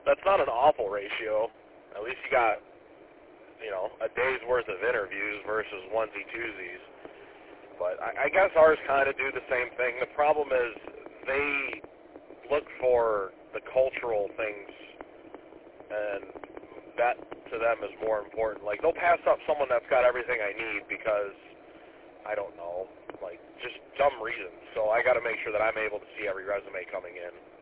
that's not an awful ratio. At least you got, a day's worth of interviews versus onesie-twosies. But I guess ours kind of do the same thing. The problem is they look for the cultural things, and that to them is more important. Like, they'll pass up someone that's got everything I need because, I don't know, like, just dumb reasons. So I got to make sure that I'm able to see every resume coming in.